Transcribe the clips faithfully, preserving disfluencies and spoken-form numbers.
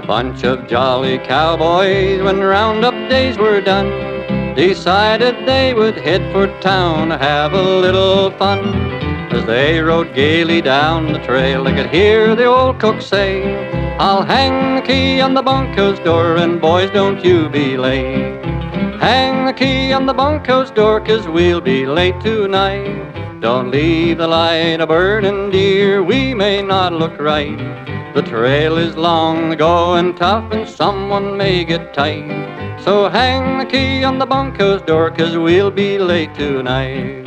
Bunch of jolly cowboys, when roundup days were done, decided they would head for town to have a little fun. As they rode gaily down the trail, they could hear the old cook say, "I'll hang the key on the bunkhouse door, and boys, don't you be late. Hang the key on the bunkhouse door, 'cause we'll be late tonight. Don't leave the light a-burning, dear, we may not look right. The trail is long, the going tough, and someone may get tight. So hang the key on the bunkhouse door, 'cause we'll be late tonight."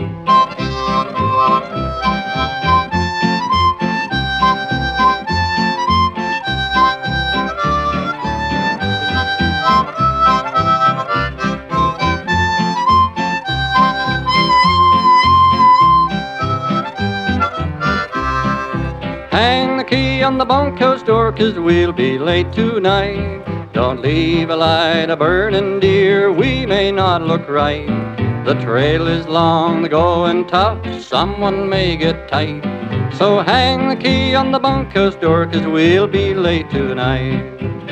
Hang the key on the bunkhouse door, 'cause we'll be late tonight. Don't leave a light a-burning, dear, we may not look right. The trail is long, the going tough, someone may get tight. So hang the key on the bunkhouse door, 'cause we'll be late tonight.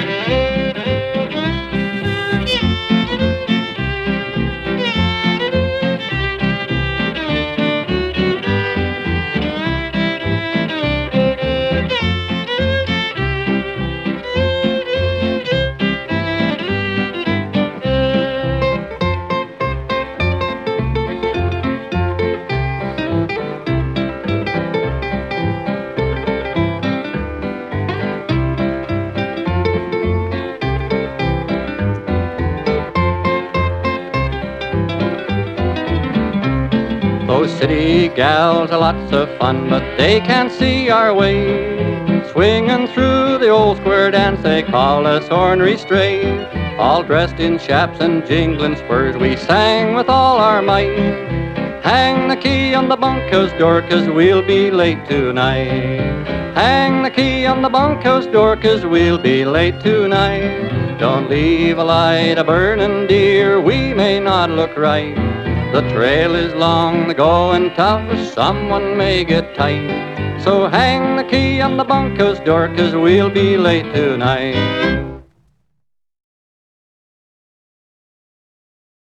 Those city gals are lots of fun, but they can't see our way. Swinging through the old square dance, they call us ornery stray. All dressed in chaps and jingling spurs, we sang with all our might. Hang the key on the bunkhouse door, 'cause we'll be late tonight. Hang the key on the bunkhouse door, 'cause we'll be late tonight. Don't leave a light a-burning, dear, we may not look right. The trail is long, the going tough, someone may get tight. So hang the key on the bunkhouse door, 'cause we'll be late tonight.